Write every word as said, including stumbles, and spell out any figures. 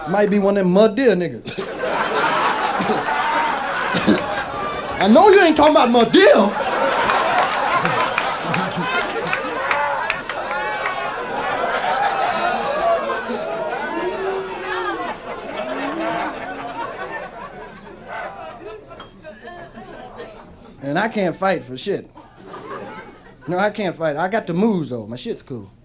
Might be one of them mud deer niggas. I know you ain't talking about mud deer. And I can't fight for shit. No, I can't fight. I got the moves though. My shit's cool.